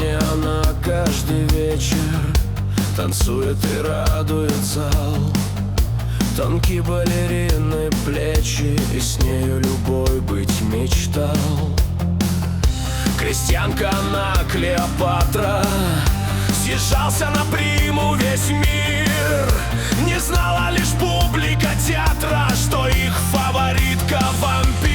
мне она каждый вечер танцует и радует зал. Тонкие балерины плечи, и с нею любой быть мечтал. Крестьянка она Клеопатра, съезжался на приму весь мир. Не знала лишь публика театра, что их фаворитка вампир.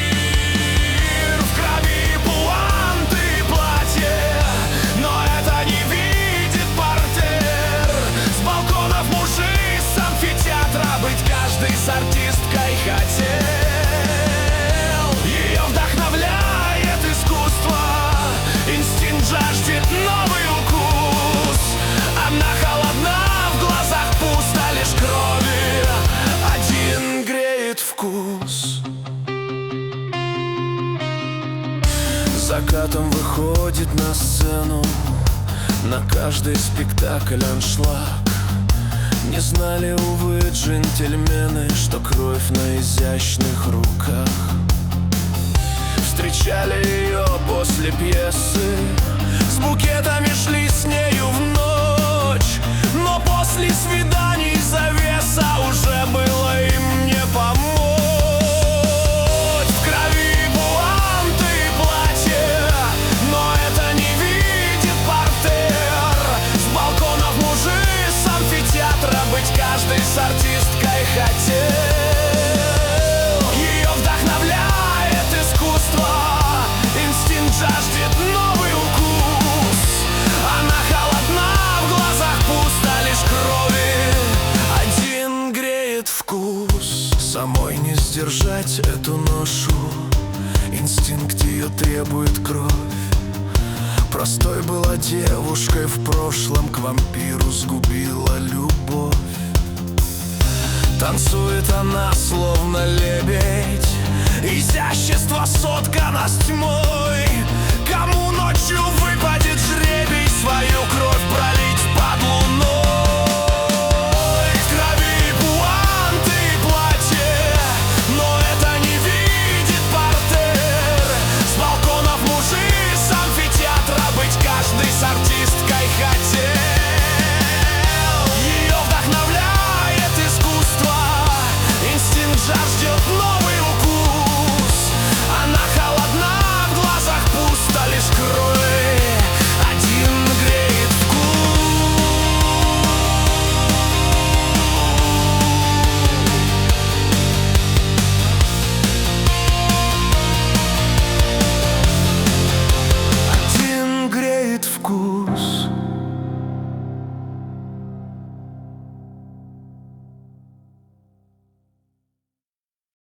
В крови пуанты и платье, но это не видит портер. С балконов мужи с амфитеатра быть каждый с артисткой хотел. Ее вдохновляет искусство, инстинкт жаждет новый укус. Она холодна, в глазах пусто, лишь крови один греет вкус. Закатом выходит на сцену, на каждый спектакль аншлаг. Не знали, увы, джентльмены, что кровь на изящных руках. Встречали ее после пьесы, с букетами шли с нею в ночь. Но после свиданий завеса, уже было им не помочь. В крови пуанты и платье, но это не видит портер. С балконов мужи с амфитеатра быть каждый с артисткой хотел. Ее вдохновляет искусство, инстинкт жаждет новый укус. Она холодна, в глазах пусто, лишь крови один греет вкус. Самой не сдержать эту ношу, инстинкт ее требует кровь. Простой была девушкой в прошлом, к вампиру сгубила любовь. Танцует она, словно лебедь, изящество соткано с тьмой. Кому ночью вы